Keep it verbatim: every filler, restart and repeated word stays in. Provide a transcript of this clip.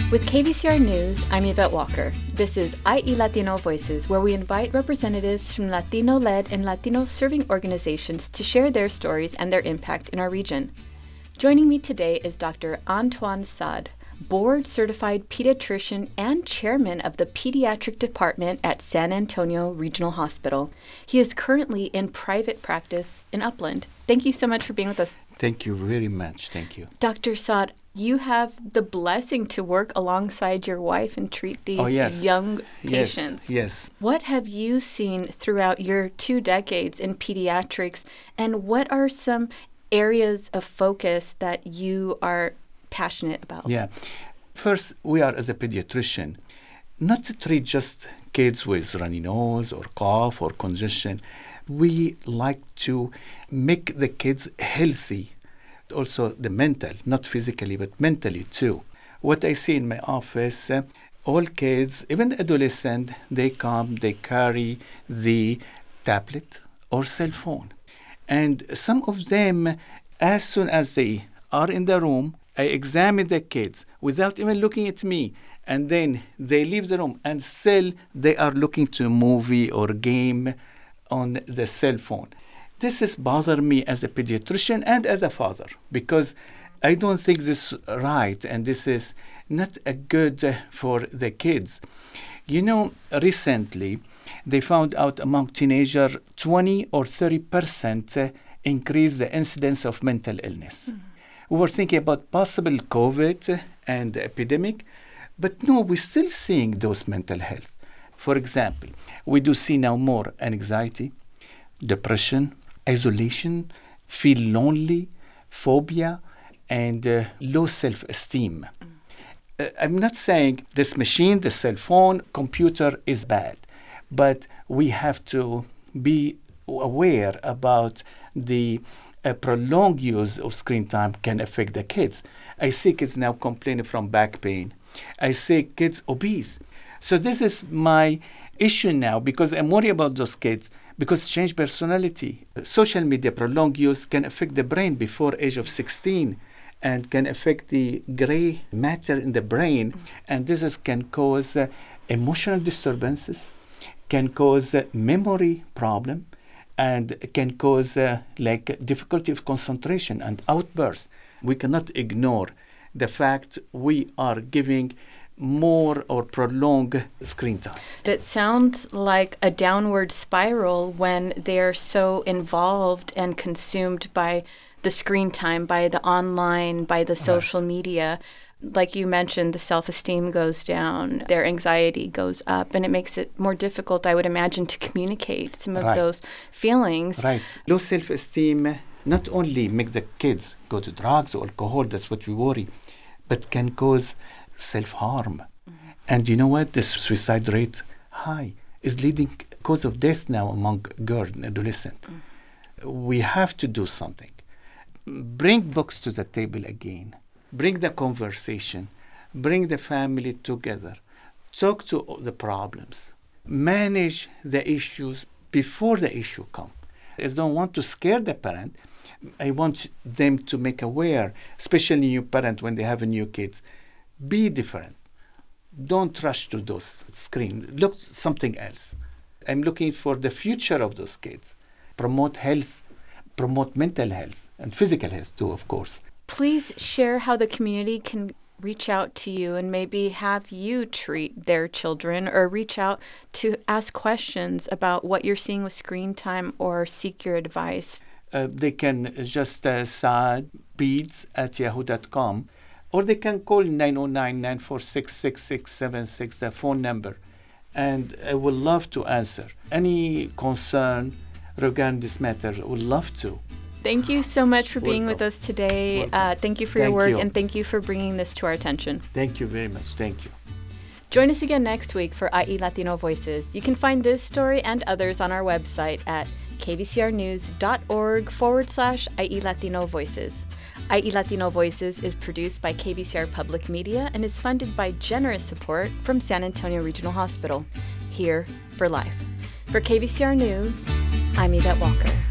With K V C R News, I'm Yvette Walker. This is I E Latino Voices, where we invite representatives from Latino-led and Latino-serving organizations to share their stories and their impact in our region. Joining me today is Doctor Antoine Saad, board-certified pediatrician and chairman of the pediatric department at San Antonio Regional Hospital. He is currently in private practice in Upland. Thank you so much for being with us. Thank you very much. Thank you. Doctor Saad, you have the blessing to work alongside your wife and treat these oh, yes. young patients. Yes, yes. What have you seen throughout your two decades in pediatrics, and what are some areas of focus that you are passionate about? Yeah. First, we are, as a pediatrician, not to treat just kids with runny nose or cough or congestion. We like to make the kids healthy. Also the mental, not physically, but mentally too. What I see in my office, uh, all kids, even adolescents, they come, they carry the tablet or cell phone. And some of them, as soon as they are in the room, I examine the kids without even looking at me. And then they leave the room and still they are looking to a movie or game on the cell phone. This is bother me as a pediatrician and as a father, because I don't think this is right and this is not a good uh, for the kids. You know, recently they found out among teenagers twenty or thirty percent uh, increase the incidence of mental illness. Mm. We were thinking about possible COVID and the epidemic, but no, we're still seeing those mental health. For example, we do see now more anxiety, depression, isolation, feel lonely, phobia, and uh, low self-esteem. Mm. Uh, I'm not saying this machine, the cell phone, computer is bad, but we have to be aware about the uh, prolonged use of screen time can affect the kids. I see kids now complaining from back pain. I see kids obese. So this is my issue now, because I'm worried about those kids, because change personality. Social media prolonged use can affect the brain before age of sixteen and can affect the gray matter in the brain. Mm-hmm. And this is, can cause uh, emotional disturbances, can cause uh, memory problem, and can cause uh, like difficulty of concentration and outbursts. We cannot ignore the fact we are giving more or prolonged screen time. It sounds like a downward spiral when they're so involved and consumed by the screen time, by the online, by the social right. media. Like you mentioned, the self-esteem goes down, their anxiety goes up, and it makes it more difficult, I would imagine, to communicate some of right. those feelings. Right. Low self-esteem not only make the kids go to drugs or alcohol, that's what we worry, but can cause self-harm. Mm-hmm. And you know what? The suicide rate high is leading cause of death now among girls and adolescents. Mm-hmm. We have to do something. Bring books to the table again. Bring the conversation. Bring the family together. Talk to the problems. Manage the issues before the issue comes. I don't want to scare the parent. I want them to make aware, especially new parents when they have new kids. Be different. Don't rush to those screens. Look something else. I'm looking for the future of those kids. Promote health, promote mental health, and physical health too, of course. Please share how the community can reach out to you and maybe have you treat their children, or reach out to ask questions about what you're seeing with screen time or seek your advice. Uh, they can just uh, saadpeds at yahoo dot com. Or they can call nine oh nine, nine four six, six six seven six, the phone number. And I would love to answer any concern regarding this matter. I would love to. Thank you so much for being Welcome. with us today. Uh, thank you for thank your work, you. and thank you for bringing this to our attention. Thank you very much. Thank you. Join us again next week for I E Latino Voices. You can find this story and others on our website at kvcrnews.org forward slash IE Latino Voices. I E Latino Voices is produced by K V C R Public Media and is funded by generous support from San Antonio Regional Hospital, here for life. For K V C R News, I'm Yvette Walker.